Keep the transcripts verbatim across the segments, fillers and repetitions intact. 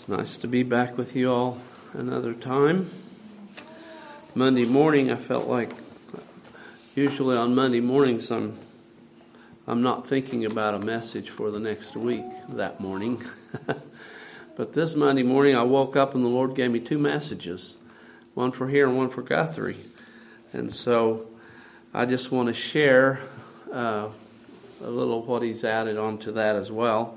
Nice to be back with you all another time. Monday morning, I felt like usually on Monday mornings I'm I'm not thinking about a message for the next week that morning. But this Monday morning I woke up and the Lord gave me two messages, one for here and one for Guthrie. And so I just want to share uh, a little what He's added onto that as well.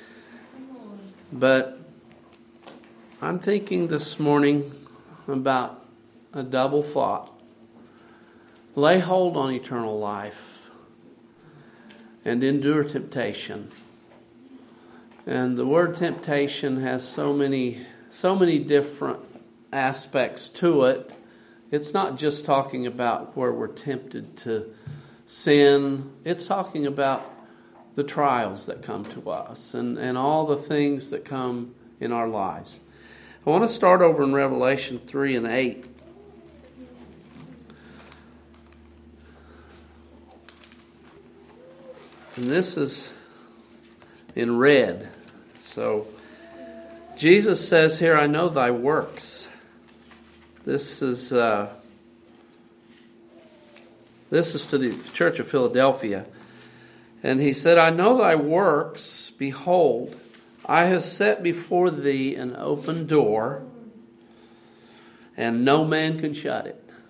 But I'm thinking this morning about a double thought. Lay hold on eternal life and endure temptation. And the word temptation has so many, so many different aspects to it. It's not just talking about where we're tempted to sin. It's talking about the trials that come to us and, and all the things that come in our lives. I want to start over in Revelation three and eight. And this is in red. So Jesus says here, I know thy works. This is uh, this is to the Church of Philadelphia. And he said, I know thy works. Behold, I have set before thee an open door, and no man can shut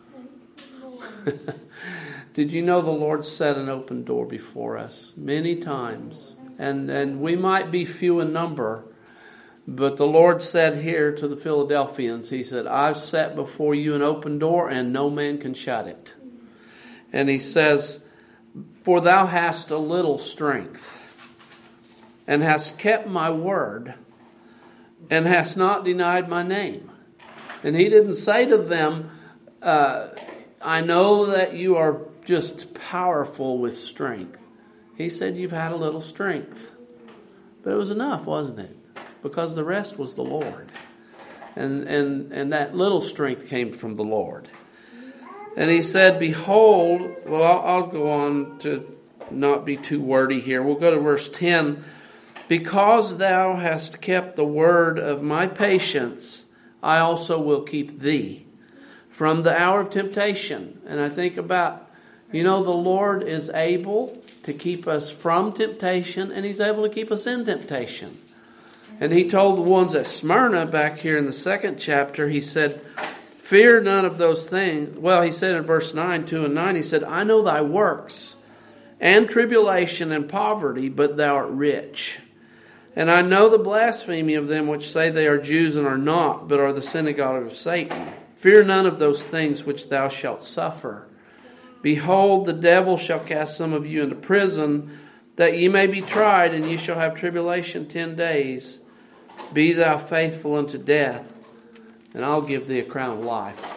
it. Did you know the Lord set an open door before us many times? And, and we might be few in number, but the Lord said here to the Philadelphians, He said, I've set before you an open door, and no man can shut it. And He says, for thou hast a little strength, and hast kept my word, and hast not denied my name. And He didn't say to them, uh, I know that you are just powerful with strength. He said, you've had a little strength. But it was enough, wasn't it? Because the rest was the Lord. And, and, and that little strength came from the Lord. And He said, behold, well, I'll, I'll go on to not be too wordy here. We'll go to verse ten. Because thou hast kept the word of my patience, I also will keep thee from the hour of temptation. And I think about, you know, the Lord is able to keep us from temptation, and He's able to keep us in temptation. And He told the ones at Smyrna back here in the second chapter, He said, fear none of those things. Well, He said in verse nine, two and nine, He said, I know thy works, and tribulation and poverty, but thou art rich. And I know the blasphemy of them which say they are Jews and are not, but are the synagogue of Satan. Fear none of those things which thou shalt suffer. Behold, the devil shall cast some of you into prison, that ye may be tried, and ye shall have tribulation ten days. Be thou faithful unto death, and I'll give thee a crown of life.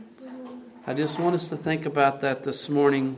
I just want us to think about that this morning.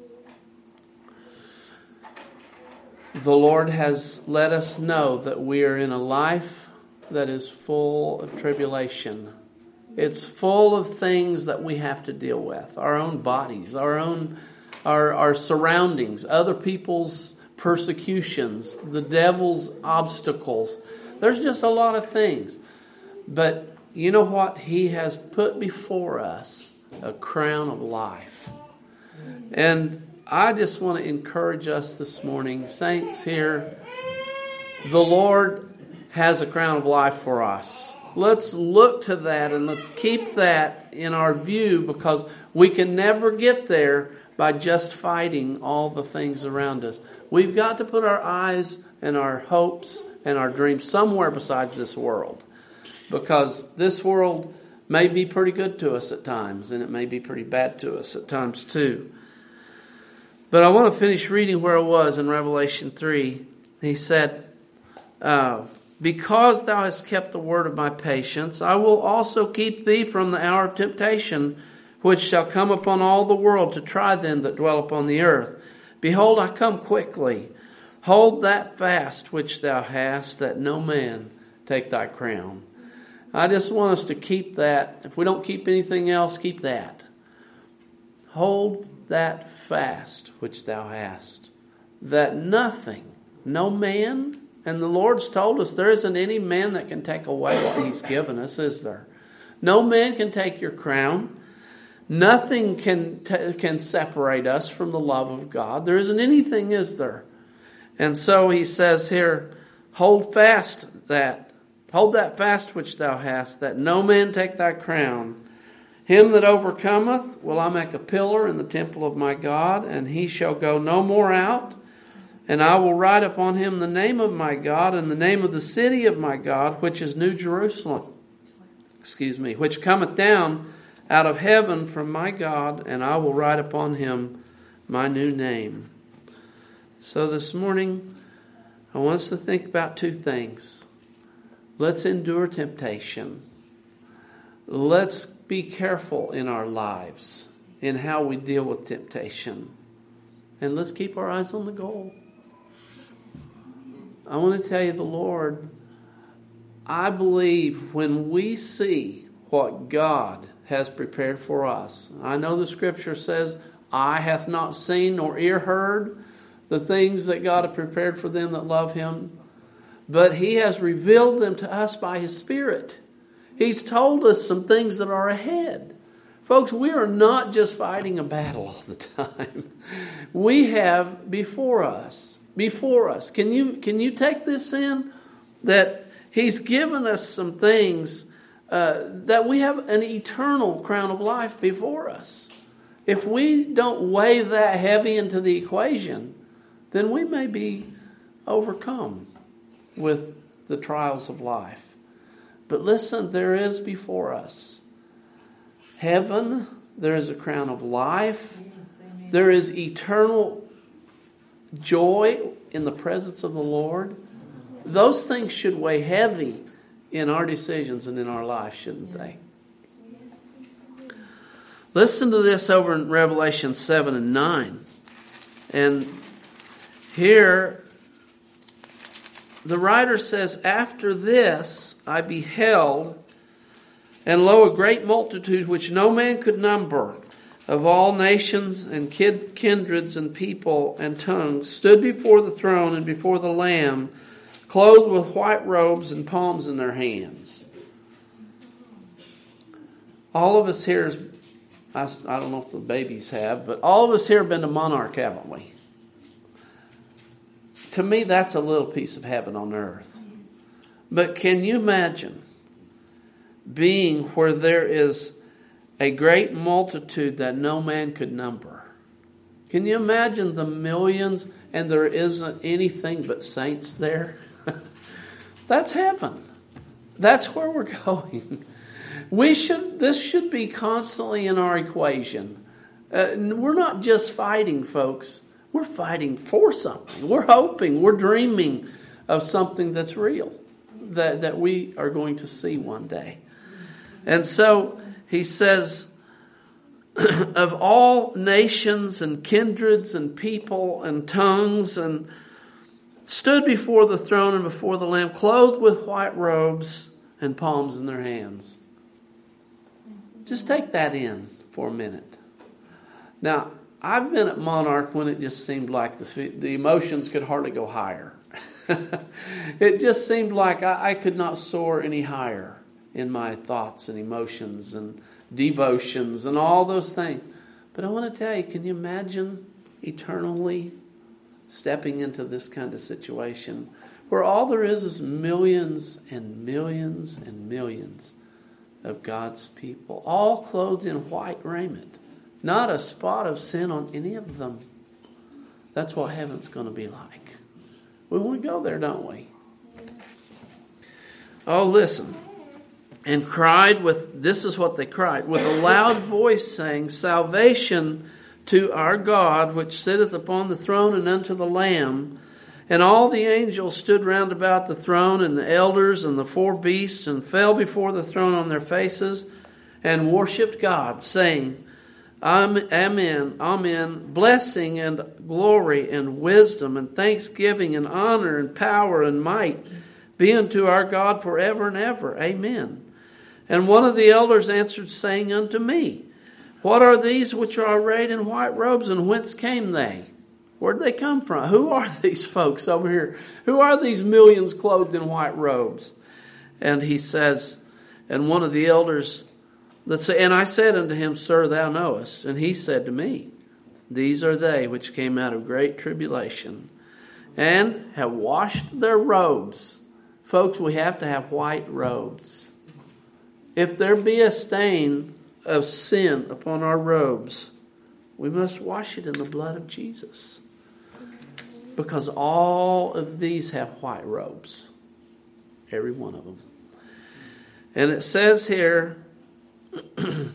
The Lord has let us know that we are in a life that is full of tribulation. It's full of things that we have to deal with. Our own bodies, our own, our, our surroundings, other people's persecutions, the devil's obstacles. There's just a lot of things. But you know what? He has put before us a crown of life. And I just want to encourage us this morning, saints here, the Lord has a crown of life for us. Let's look to that and let's keep that in our view, because we can never get there by just fighting all the things around us. We've got to put our eyes and our hopes and our dreams somewhere besides this world, because this world may be pretty good to us at times, and it may be pretty bad to us at times too. But I want to finish reading where it was in Revelation three. He said, uh, because thou hast kept the word of my patience, I will also keep thee from the hour of temptation, which shall come upon all the world to try them that dwell upon the earth. Behold, I come quickly. Hold that fast which thou hast, that no man take thy crown. I just want us to keep that. If we don't keep anything else, keep that. Hold that fast which thou hast, that nothing, no man, And the Lord's told us there isn't any man that can take away what He's given us, is there? No man can take your crown. Nothing can t- can separate us from the love of God. There isn't anything, is there? And so He says here, hold fast that. Hold that fast which thou hast, that no man take thy crown. Him that overcometh will I make a pillar in the temple of my God, and he shall go no more out. And I will write upon him the name of my God, and the name of the city of my God, which is New Jerusalem. Excuse me, which cometh down out of heaven from my God, and I will write upon him my new name. So this morning, I want us to think about two things. Let's endure temptation. Let's be careful in our lives in how we deal with temptation. And let's keep our eyes on the goal. I want to tell you, the Lord, I believe when we see what God has prepared for us. I know the Scripture says, eye hath not seen nor ear heard the things that God hath prepared for them that love Him. But He has revealed them to us by His Spirit. He's told us some things that are ahead. Folks, we are not just fighting a battle all the time. We have before us, before us. Can you, can you take this in? That He's given us some things uh, that we have an eternal crown of life before us. If we don't weigh that heavy into the equation, then we may be overcome with the trials of life. But listen, there is before us heaven. There is a crown of life. There is eternal joy in the presence of the Lord. Those things should weigh heavy in our decisions and in our life, shouldn't they? Listen to this over in Revelation seven and nine. And here, the writer says, after this I beheld, and lo, a great multitude which no man could number, of all nations and kindreds and people and tongues, stood before the throne and before the Lamb, clothed with white robes and palms in their hands. All of us here, I, I don't know if the babies have, but all of us here have been to Monarch, haven't we? To me, that's a little piece of heaven on earth. But can you imagine being where there is a great multitude that no man could number? Can you imagine the millions and there isn't anything but saints there? That's heaven. That's where we're going. We should. This should be constantly in our equation. Uh, we're not just fighting, folks. We're fighting for something. We're hoping. We're dreaming of something that's real, that, that we are going to see one day. And so he says, of all nations and kindreds and people and tongues, and stood before the throne and before the Lamb, clothed with white robes and palms in their hands. Just take that in for a minute. Now, I've been at Monarch when it just seemed like the, the emotions could hardly go higher. It just seemed like I, I could not soar any higher in my thoughts and emotions and devotions and all those things. But I want to tell you, can you imagine eternally stepping into this kind of situation where all there is is millions and millions and millions of God's people, all clothed in white raiment, not a spot of sin on any of them. That's what heaven's going to be like. We want to go there, don't we? Oh, listen. And cried with, this is what they cried, with a loud voice saying, salvation to our God, which sitteth upon the throne and unto the Lamb. And all the angels stood round about the throne, and the elders and the four beasts, and fell before the throne on their faces, and worshipped God, saying, Amen, Amen, blessing and glory and wisdom and thanksgiving and honor and power and might be unto our God forever and ever. Amen. And one of the elders answered, saying unto me, what are these which are arrayed in white robes, and whence came they? Where'd they come from? Who are these folks over here? Who are these millions clothed in white robes? And he says, and one of the elders, let's say, and I said unto him, Sir, thou knowest. And he said to me, These are they which came out of great tribulation and have washed their robes. Folks, we have to have white robes. If there be a stain of sin upon our robes, we must wash it in the blood of Jesus. Because all of these have white robes. Every one of them. And it says here, and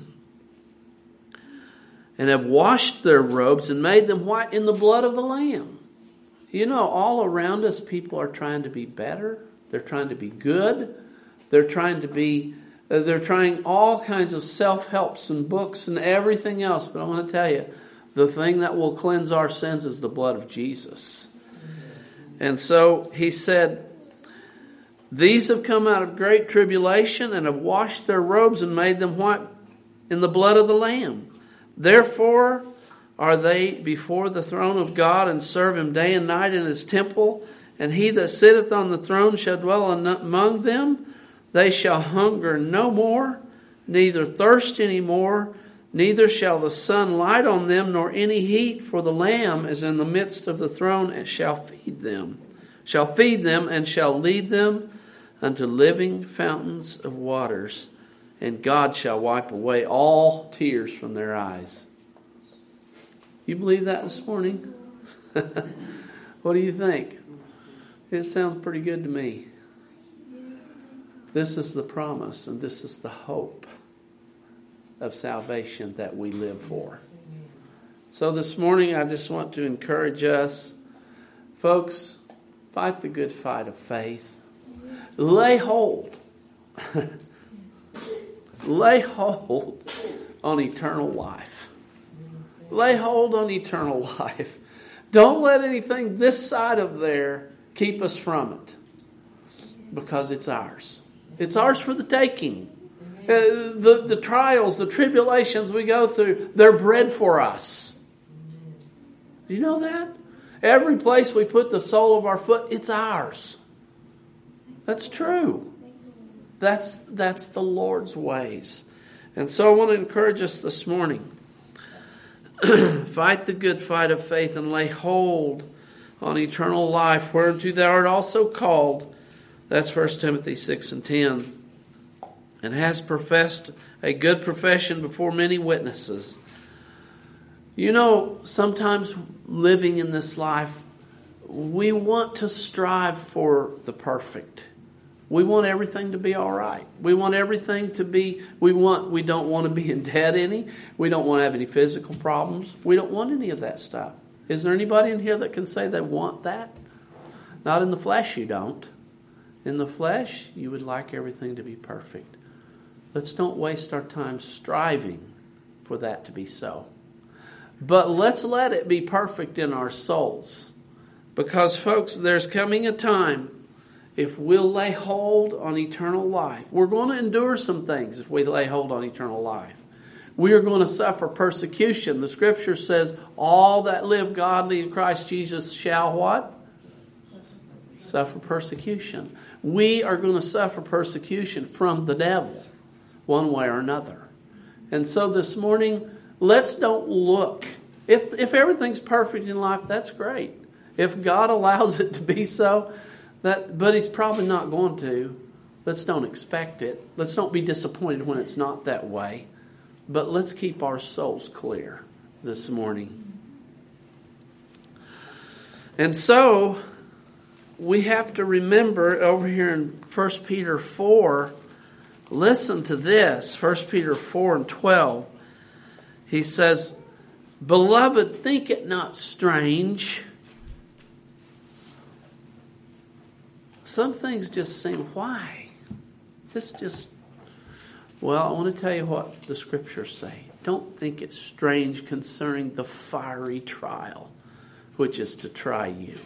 have washed their robes and made them white in the blood of the Lamb. You know, all around us, people are trying to be better. They're trying to be good. They're trying to be, uh, they're trying all kinds of self-helps and books and everything else. But I want to tell you, the thing that will cleanse our sins is the blood of Jesus. And so he said, These have come out of great tribulation and have washed their robes and made them white in the blood of the Lamb. Therefore are they before the throne of God and serve him day and night in his temple. And he that sitteth on the throne shall dwell among them. They shall hunger no more, neither thirst any more, neither shall the sun light on them, nor any heat, for the Lamb is in the midst of the throne and shall feed them, shall feed them and shall lead them unto living fountains of waters, and God shall wipe away all tears from their eyes. You believe that this morning? What do you think? It sounds pretty good to me. This is the promise and this is the hope of salvation that we live for. So this morning I just want to encourage us, folks, fight the good fight of faith. Lay hold. Lay hold on eternal life. Lay hold on eternal life. Don't let anything this side of there keep us from it. Because it's ours. It's ours for the taking. Uh, the, the trials, the tribulations we go through, they're bread for us. Do you know that? Every place we put the sole of our foot, it's ours. That's true. That's, that's the Lord's ways. And so I want to encourage us this morning. Fight the good fight of faith and lay hold on eternal life, whereunto thou art also called. That's First Timothy six and ten. And has professed a good profession before many witnesses. You know, sometimes living in this life, we want to strive for the perfect. We want everything to be all right. We want everything to be, we want, we don't want to be in debt any. We don't want to have any physical problems. We don't want any of that stuff. Is there anybody in here that can say they want that? Not in the flesh, you don't. In the flesh, you would like everything to be perfect. Let's don't waste our time striving for that to be so. But let's let it be perfect in our souls. Because, folks, there's coming a time, if we'll lay hold on eternal life, we're going to endure some things if we lay hold on eternal life. We are going to suffer persecution. The Scripture says, all that live godly in Christ Jesus shall what? Suffer persecution. We are going to suffer persecution from the devil, one way or another. And so this morning, let's don't look. If, if everything's perfect in life, that's great. If God allows it to be so, that, but He's probably not going to. Let's don't expect it. Let's don't be disappointed when it's not that way. But let's keep our souls clear this morning. And so, we have to remember over here in First Peter four, listen to this, First Peter four and twelve. He says, Beloved, think it not strange. Some things just seem, why? This just, well, I want to tell you what the Scriptures say. Don't think it strange concerning the fiery trial, which is to try you.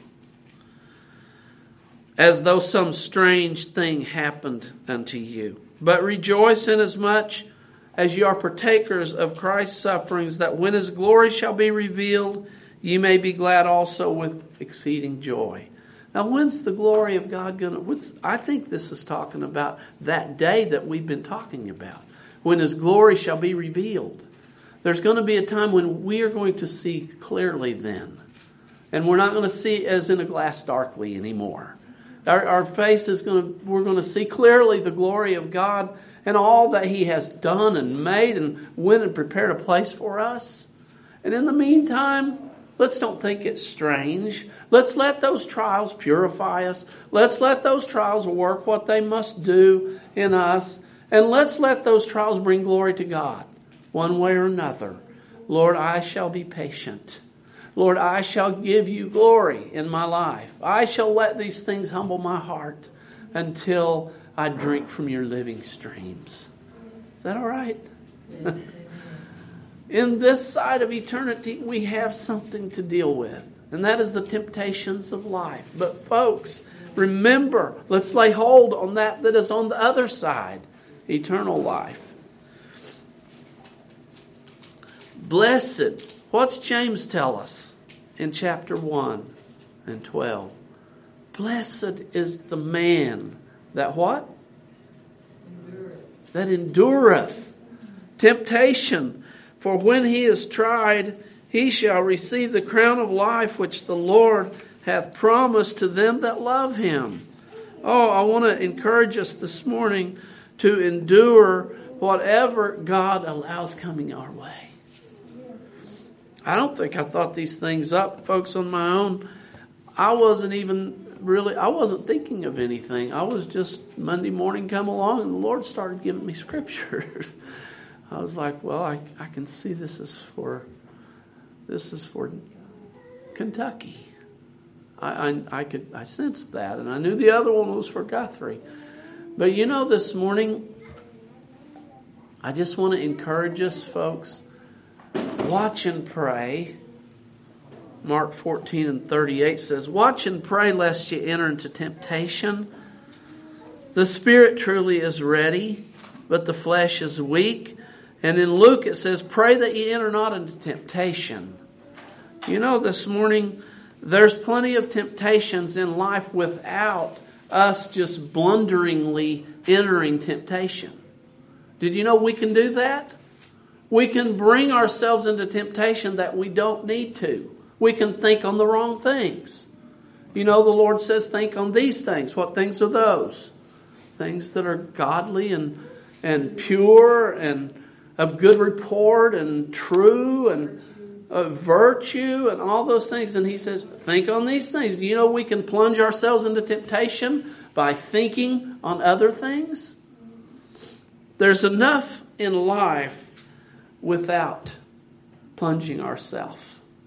As though some strange thing happened unto you. But rejoice inasmuch as you are partakers of Christ's sufferings, that when His glory shall be revealed, ye may be glad also with exceeding joy. Now, when's the glory of God going to... I think this is talking about that day that we've been talking about, when His glory shall be revealed. There's going to be a time when we are going to see clearly then. And we're not going to see as in a glass darkly anymore. Our, our face is going to... We're going to see clearly the glory of God and all that He has done and made and went and prepared a place for us. And in the meantime, let's don't think it's strange. Let's let those trials purify us. Let's let those trials work what they must do in us. And let's let those trials bring glory to God one way or another. Lord, I shall be patient. Lord, I shall give you glory in my life. I shall let these things humble my heart until I drink from your living streams. Is that all right? In this side of eternity, we have something to deal with. And that is the temptations of life. But folks, remember, let's lay hold on that that is on the other side. Eternal life. Blessed. What's James tell us in chapter one and twelve? Blessed is the man that what? Endureth. That endureth temptation. For when he is tried, he shall receive the crown of life which the Lord hath promised to them that love Him. Oh, I want to encourage us this morning to endure whatever God allows coming our way. I don't think I thought these things up, folks, on my own. I wasn't even really, I wasn't thinking of anything. I was just, Monday morning come along and the Lord started giving me scriptures. I was like, well, I, I can see this is for, this is for Kentucky. I, I, I could, I sensed that, and I knew the other one was for Guthrie. But you know, this morning, I just want to encourage us, folks, watch and pray. Mark fourteen and thirty-eight says, watch and pray lest ye enter into temptation. The spirit truly is ready, but the flesh is weak. And in Luke it says, pray that ye enter not into temptation. You know, this morning, there's plenty of temptations in life without us just blunderingly entering temptation. Did you know we can do that? We can bring ourselves into temptation that we don't need to. We can think on the wrong things. You know, the Lord says, think on these things. What things are those? Things that are godly and, and pure and of good report and true and of virtue and all those things. And He says, think on these things. Do you know we can plunge ourselves into temptation by thinking on other things? There's enough in life without plunging ourselves.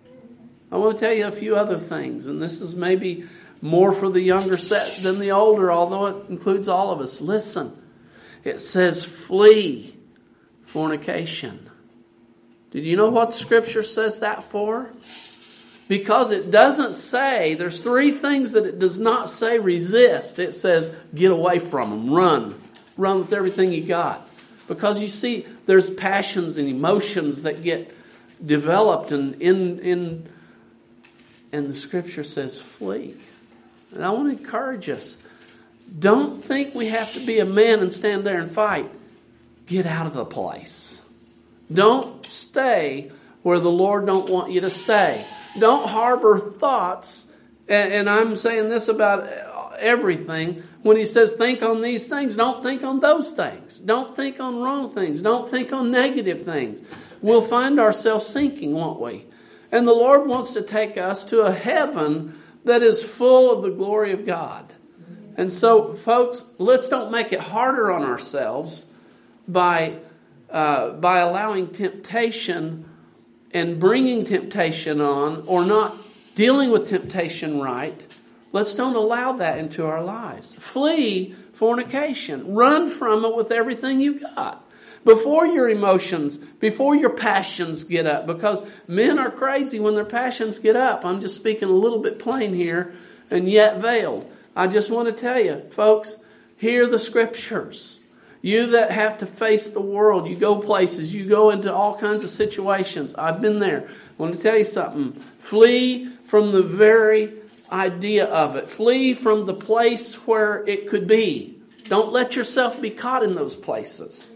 I want to tell you a few other things, and this is maybe more for the younger set than the older, although it includes all of us. Listen, it says flee fornication. Did you know what the Scripture says that for? Because it doesn't say, there's three things that it does not say resist. It says get away from them, run. Run with everything you got. Because you see, there's passions and emotions that get developed and in, in and the Scripture says flee. And I want to encourage us. Don't think we have to be a man and stand there and fight. Get out of the place. Don't stay where the Lord don't want you to stay. Don't harbor thoughts. And, and I'm saying this about everything. When He says think on these things, don't think on those things. Don't think on wrong things. Don't think on negative things. We'll find ourselves sinking, won't we? And the Lord wants to take us to a heaven that is full of the glory of God. And so, folks, let's don't make it harder on ourselves by uh, by allowing temptation and bringing temptation on, or not dealing with temptation right. Let's don't allow that into our lives. Flee fornication. Run from it with everything you got. Before your emotions, before your passions get up. Because men are crazy when their passions get up. I'm just speaking a little bit plain here, and yet veiled. I just want to tell you, folks, hear the Scriptures. You that have to face the world, you go places, you go into all kinds of situations. I've been there. I want to tell you something. Flee from the very idea of it. Flee from the place where it could be. Don't let yourself be caught in those places.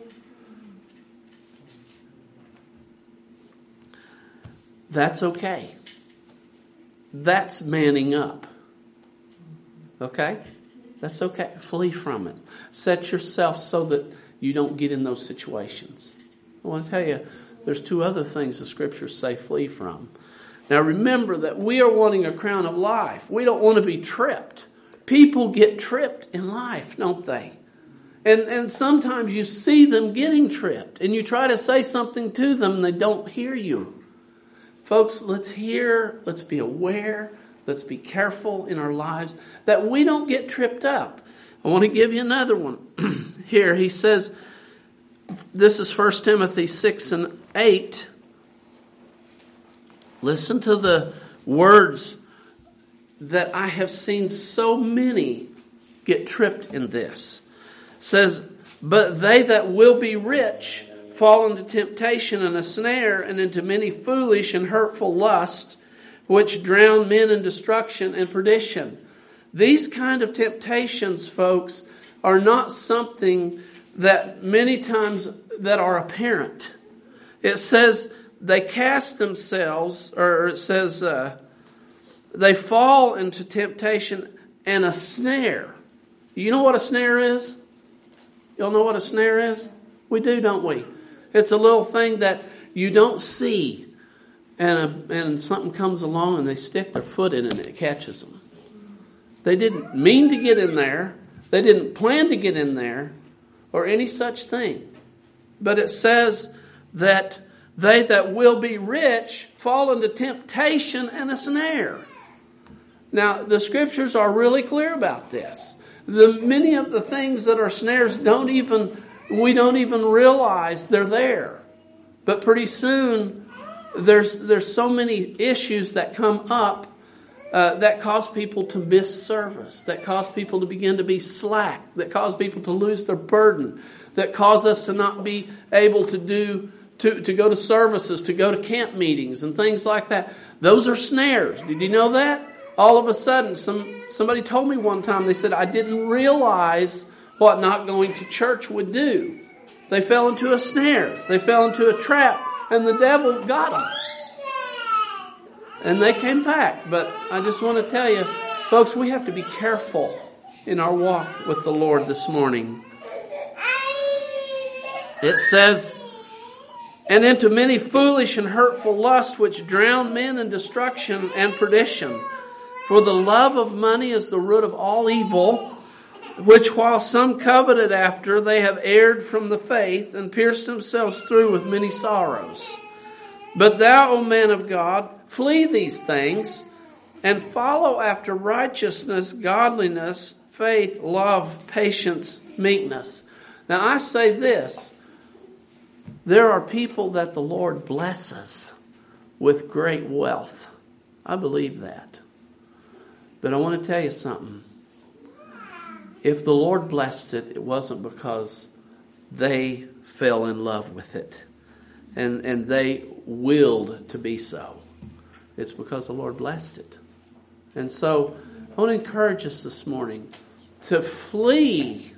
That's okay. That's manning up. Okay? That's okay. Flee from it. Set yourself so that you don't get in those situations. I want to tell you, there's two other things the Scriptures say flee from. Now remember that we are wanting a crown of life. We don't want to be tripped. People get tripped in life, don't they? And, and sometimes you see them getting tripped, and you try to say something to them, and they don't hear you. Folks, let's hear, let's be aware, let's be careful in our lives that we don't get tripped up. I want to give you another one. Here he says, this is First Timothy six and eight. Listen to the words that I have seen so many get tripped in this. It says, but they that will be rich fall into temptation and a snare, and into many foolish and hurtful lusts, which drown men in destruction and perdition. These kind of temptations, folks, are not something that many times that are apparent. It says they cast themselves, or it says uh, they fall into temptation and a snare. You know what a snare is? Y'all know what a snare is? We do, don't we? It's a little thing that you don't see, and a, and something comes along and they stick their foot in it and it catches them. They didn't mean to get in there. They didn't plan to get in there or any such thing. But it says that they that will be rich fall into temptation and a snare. Now, the Scriptures are really clear about this. The many of the things that are snares don't even we don't even realize they're there. But pretty soon, there's there's so many issues that come up uh, that cause people to miss service, that cause people to begin to be slack, that cause people to lose their burden, that cause us to not be able to do to, to go to services, to go to camp meetings and things like that. Those are snares. Did you know that? All of a sudden, some somebody told me one time, they said, I didn't realize what not going to church would do. They fell into a snare. They fell into a trap, and the devil got them. And they came back. But I just want to tell you, folks, we have to be careful in our walk with the Lord this morning. It says, and into many foolish and hurtful lusts which drown men in destruction and perdition. For the love of money is the root of all evil, which while some coveted after, they have erred from the faith and pierced themselves through with many sorrows. But thou, O man of God, flee these things and follow after righteousness, godliness, faith, love, patience, meekness. Now I say this, there are people that the Lord blesses with great wealth. I believe that. But I want to tell you something. If the Lord blessed it, it wasn't because they fell in love with it and, and they willed to be so. It's because the Lord blessed it. And so I want to encourage us this morning to flee,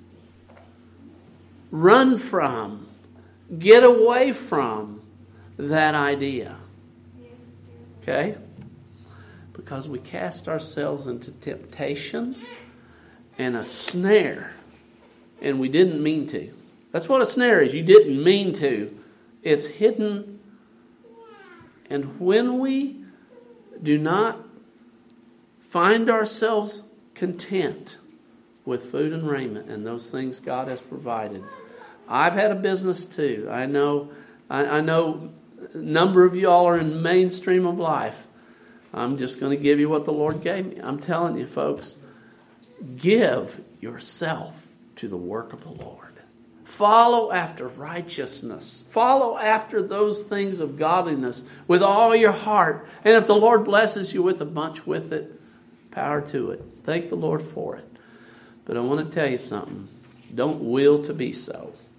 run from, get away from that idea. Okay? Because we cast ourselves into temptation and a snare, and we didn't mean to. That's what a snare is. You didn't mean to. It's hidden. And when we do not find ourselves content with food and raiment and those things God has provided. I've had a business too. I know, I, I know a number of y'all are in mainstream of life. I'm just going to give you what the Lord gave me. I'm telling you, folks, give yourself to the work of the Lord. Follow after righteousness. Follow after those things of godliness with all your heart. And if the Lord blesses you with a bunch with it, power to it. Thank the Lord for it. But I want to tell you something. Don't will to be so.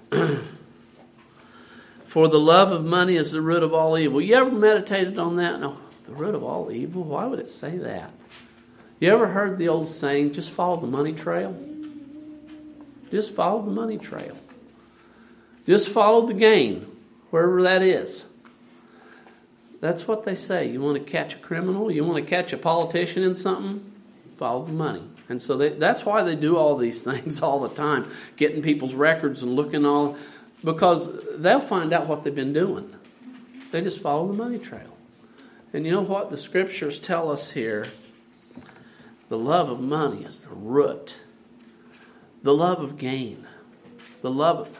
For the love of money is the root of all evil. You ever meditated on that? No, the root of all evil? Why would it say that? You ever heard the old saying, just follow the money trail? Just follow the money trail. Just follow the gain, wherever that is. That's what they say. You want to catch a criminal? You want to catch a politician in something? Follow the money. And so they, that's why they do all these things all the time, getting people's records and looking all, because they'll find out what they've been doing. They just follow the money trail. And you know what? The scriptures tell us here, the love of money is the root. The love of gain. The love of...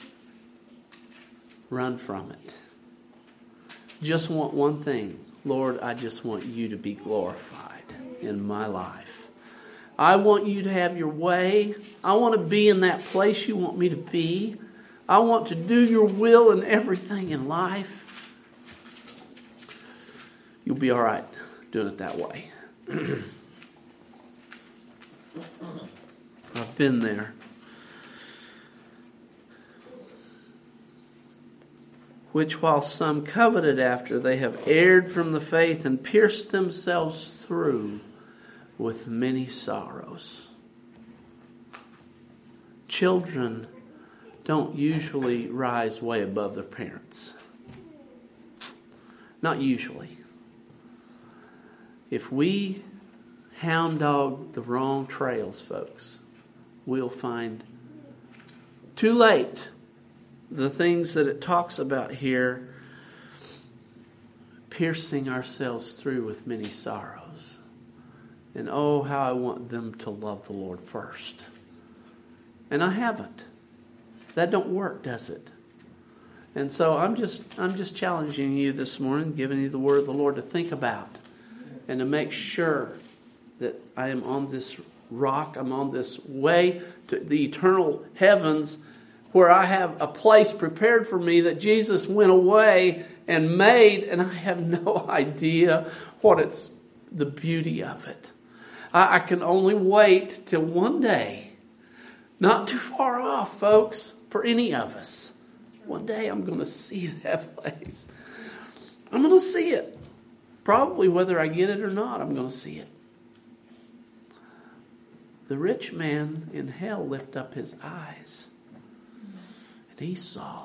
Run from it. Just want one thing. Lord, I just want you to be glorified in my life. I want you to have your way. I want to be in that place you want me to be. I want to do your will in everything in life. You'll be all right doing it that way. I've been there. Which while some coveted after, they have erred from the faith and pierced themselves through with many sorrows. Children don't usually rise way above their parents. Not usually. If we hound dog the wrong trails, folks, we'll find too late the things that it talks about here, piercing ourselves through with many sorrows. And oh, how I want them to love the Lord first. And I haven't. That don't work, does it? And so I'm just I'm just challenging you this morning, giving you the word of the Lord to think about and to make sure that I am on this rock, I'm on this way to the eternal heavens, where I have a place prepared for me that Jesus went away and made, and I have no idea what it's, the beauty of it. I, I can only wait till one day, not too far off, folks, for any of us. One day I'm going to see that place. I'm going to see it. Probably whether I get it or not, I'm going to see it. The rich man in hell lifted up his eyes. And he saw.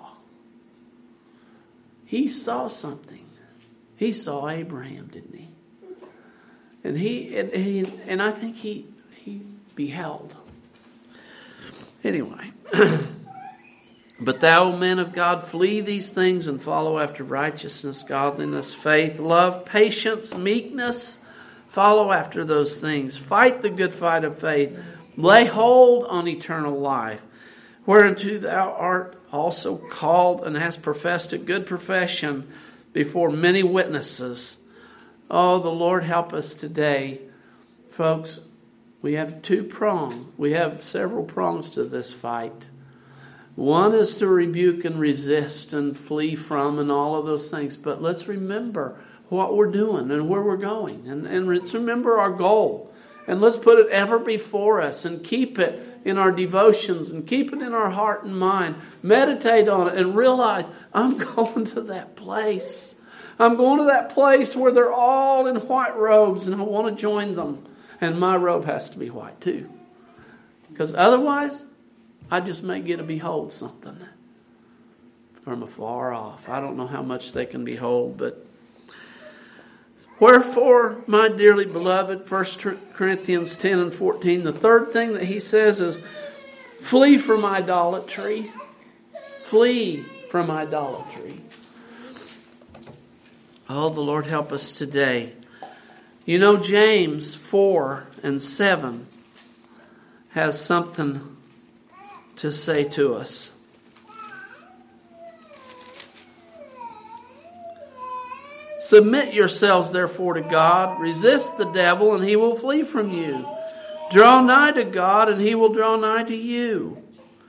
He saw something. He saw Abraham, didn't he? And he and, he, and I think he he beheld. Anyway. But thou, man of God, flee these things and follow after righteousness, godliness, faith, love, patience, meekness. Follow after those things. Fight the good fight of faith. Lay hold on eternal life, whereunto thou art also called and hast professed a good profession before many witnesses. Oh, the Lord help us today. Folks, we have two prongs. We have several prongs to this fight. One is to rebuke and resist and flee from and all of those things. But let's remember what we're doing and where we're going. And, and let's remember our goal. And let's put it ever before us and keep it in our devotions and keep it in our heart and mind. Meditate on it and realize I'm going to that place. I'm going to that place where they're all in white robes and I want to join them. And my robe has to be white too. Because otherwise, I just may get to behold something from afar off. I don't know how much they can behold, but wherefore, my dearly beloved, First Corinthians ten and fourteen, the third thing that he says is, flee from idolatry. Flee from idolatry. Oh, the Lord help us today. You know, James four and seven has something to say to us. Submit yourselves therefore to God. Resist the devil and he will flee from you. Draw nigh to God and he will draw nigh to you.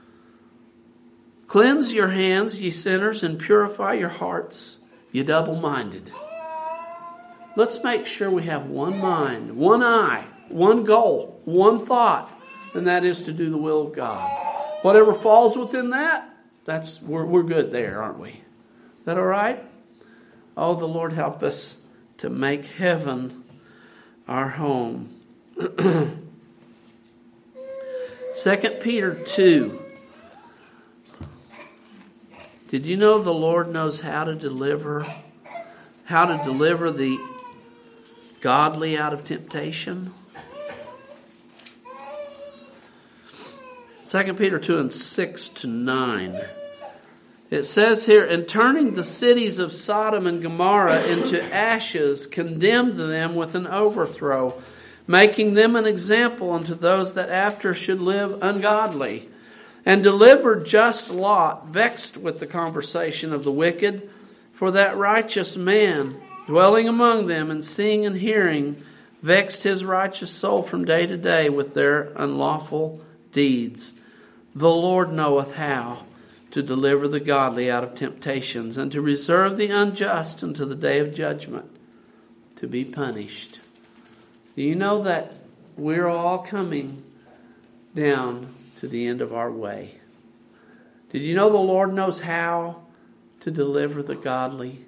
Cleanse your hands, ye sinners, and purify your hearts, ye double-minded. Let's make sure we have one mind, one eye, one goal, one thought, and that is to do the will of God. Whatever falls within that, that's we're we're good there, aren't we? Is that all right? Oh, the Lord help us to make heaven our home. Second Peter two. Did you know the Lord knows how to deliver, how to deliver the godly out of temptation? Second Peter two and six to nine. It says here, "And turning the cities of Sodom and Gomorrah into ashes, condemned them with an overthrow, making them an example unto those that after should live ungodly. And delivered just Lot, vexed with the conversation of the wicked, for that righteous man, dwelling among them and seeing and hearing, vexed his righteous soul from day to day with their unlawful deeds. The Lord knoweth how to deliver the godly out of temptations, and to reserve the unjust unto the day of judgment, to be punished." Do you know that we're all coming down to the end of our way? Did you know the Lord knows how to deliver the godly?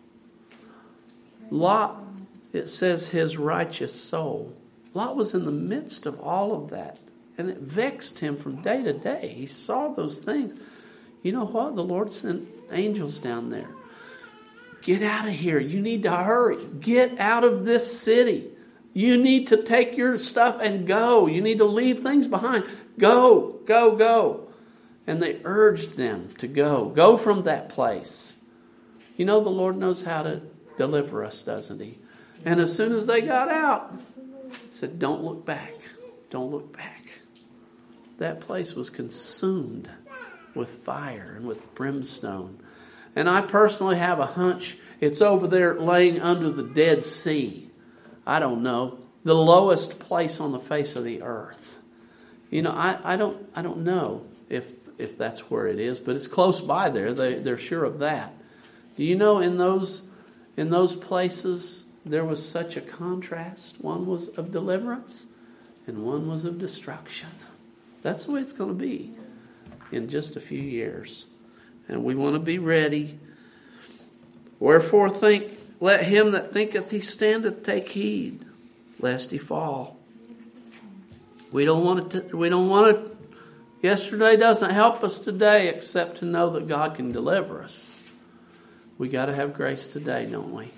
Lot, it says his righteous soul. Lot was in the midst of all of that, and it vexed him from day to day. He saw those things. You know what? The Lord sent angels down there. Get out of here. You need to hurry. Get out of this city. You need to take your stuff and go. You need to leave things behind. Go, go, go. And they urged them to go. Go from that place. You know, the Lord knows how to deliver us, doesn't He? And as soon as they got out, He said, don't look back. Don't look back. That place was consumed with fire and with brimstone. And I personally have a hunch it's over there laying under the Dead Sea. I don't know. The lowest place on the face of the earth. You know, I, I don't I don't know if if that's where it is, but it's close by there. They they're sure of that. Do you know in those in those places there was such a contrast? One was of deliverance and one was of destruction. That's the way it's going to be in just a few years. And we want to be ready. Wherefore think, let him that thinketh he standeth take heed, lest he fall. We don't want it to, we don't want it. Yesterday doesn't help us today except to know that God can deliver us. We got to have grace today, don't we?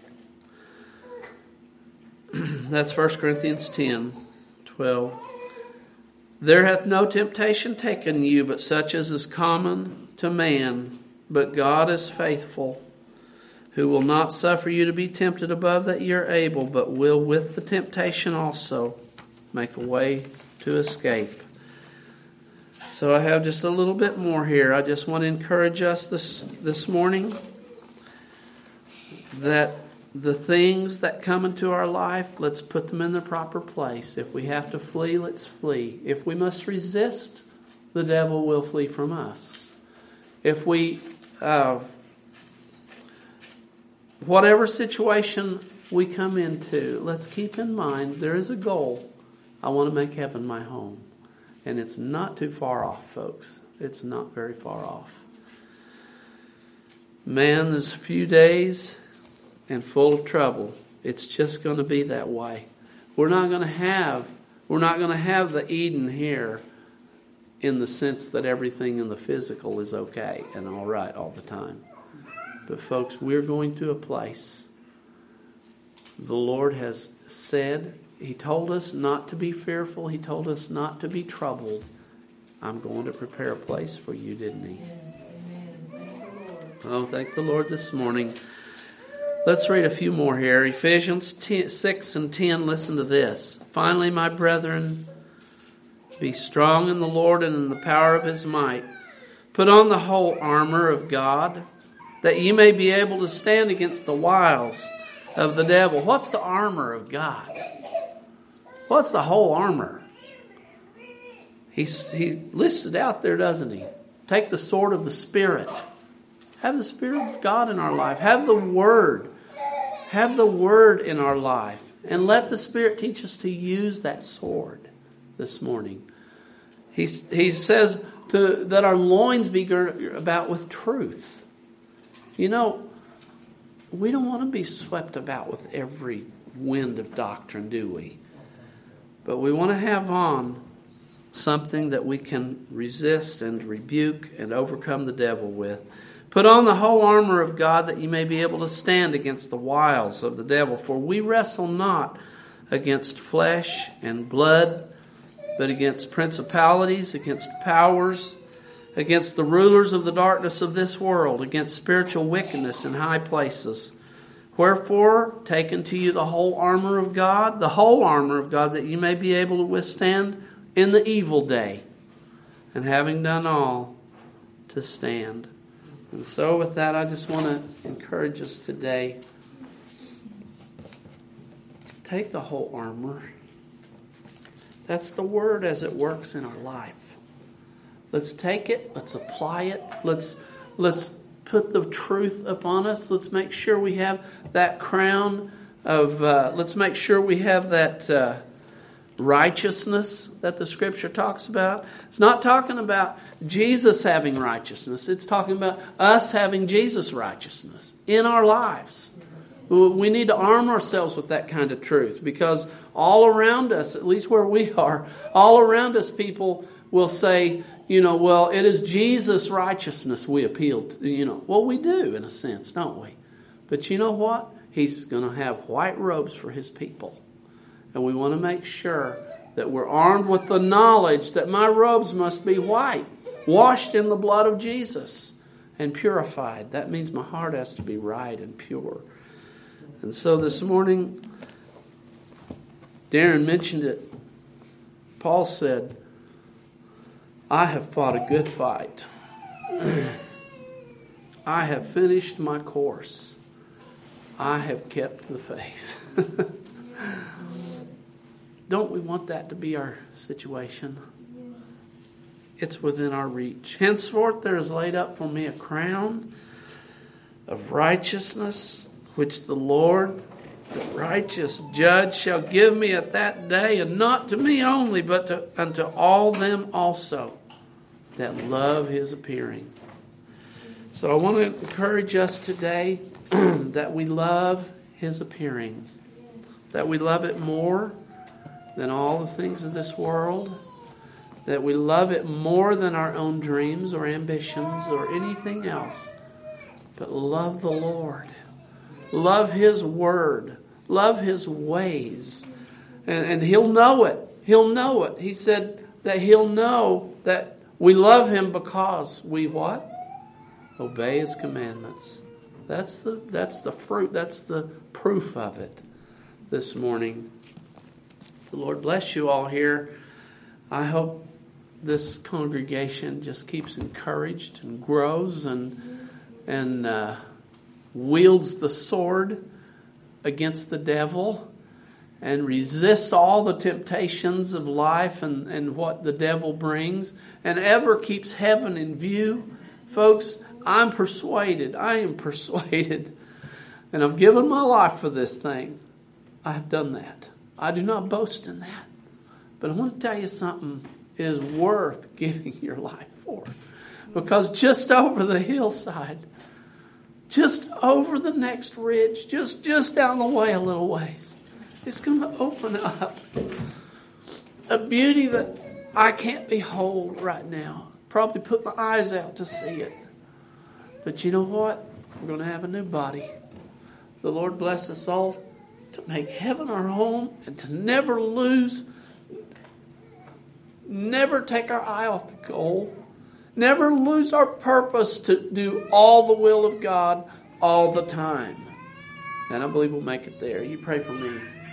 That's First Corinthians ten, twelve. There hath no temptation taken you, but such as is common to man. But God is faithful, who will not suffer you to be tempted above that ye are able, but will with the temptation also make a way to escape. So I have just a little bit more here. I just want to encourage us this, this morning that the things that come into our life, let's put them in the proper place. If we have to flee, let's flee. If we must resist, the devil will flee from us. If we, uh, whatever situation we come into, let's keep in mind there is a goal. I want to make heaven my home. And it's not too far off, folks. It's not very far off. Man, there's a few days and full of trouble. It's just going to be that way. We're not going to have we're not going to have the Eden here in the sense that everything in the physical is okay and all right all the time. But folks, we're going to a place the Lord has said. He told us not to be fearful. He told us not to be troubled. I'm going to prepare a place for you, didn't He? Oh, thank the Lord this morning. Let's read a few more here. Ephesians six and ten, listen to this. Finally, my brethren, be strong in the Lord and in the power of His might. Put on the whole armor of God, that ye may be able to stand against the wiles of the devil. What's the armor of God? What's the whole armor? He's, he lists it out there, doesn't he? Take the sword of the Spirit. Have the Spirit of God in our life. Have the Word. Have the Word in our life. And let the Spirit teach us to use that sword this morning. He, he says to, that our loins be girt about with truth. You know, we don't want to be swept about with every wind of doctrine, do we? But we want to have on something that we can resist and rebuke and overcome the devil with. Put on the whole armor of God that you may be able to stand against the wiles of the devil. For we wrestle not against flesh and blood, but against principalities, against powers, against the rulers of the darkness of this world, against spiritual wickedness in high places. Wherefore, take unto you the whole armor of God, the whole armor of God, that you may be able to withstand in the evil day, and having done all, to stand. And so with that, I just want to encourage us today. Take the whole armor. That's the word as it works in our life. Let's take it. Let's apply it. Let's let's put the truth upon us. Let's make sure we have that crown of, uh, let's make sure we have that uh, righteousness that the Scripture talks about. It's not talking about Jesus having righteousness. It's talking about us having Jesus' righteousness in our lives. We need to arm ourselves with that kind of truth, because all around us, at least where we are, all around us people will say, you know, well, it is Jesus' righteousness we appeal to. You know, well, we do in a sense, don't we? But you know what? He's going to have white robes for His people. And we want to make sure that we're armed with the knowledge that my robes must be white, washed in the blood of Jesus, and purified. That means my heart has to be right and pure. And so this morning, Darren mentioned it. Paul said, I have fought a good fight. I have finished my course. I have kept the faith. Don't we want that to be our situation? It's within our reach. Henceforth there is laid up for me a crown of righteousness, which the Lord, the righteous judge, shall give me at that day, and not to me only, but to, unto all them also that love His appearing. So I want to encourage us today that we love His appearing, that we love it more than all the things of this world, that we love it more than our own dreams or ambitions or anything else, but love the Lord. Love His Word. Love His ways. And, and He'll know it. He'll know it. He said that He'll know that we love Him because we what? Obey His commandments. That's the, that's the fruit. That's the proof of it this morning. The Lord bless you all here. I hope this congregation just keeps encouraged and grows and and uh, wields the sword against the devil and resists all the temptations of life and, and what the devil brings, and ever keeps heaven in view. Folks, I'm persuaded, I am persuaded, and I've given my life for this thing. I have done that. I do not boast in that. But I want to tell you something. It is worth giving your life for. Because just over the hillside, just over the next ridge, just, just down the way a little ways, it's going to open up a beauty that I can't behold right now. Probably put my eyes out to see it. But you know what? We're going to have a new body. The Lord bless us all to make heaven our home and to never lose, never take our eye off the goal, never lose our purpose to do all the will of God all the time. And I believe we'll make it there. You pray for me.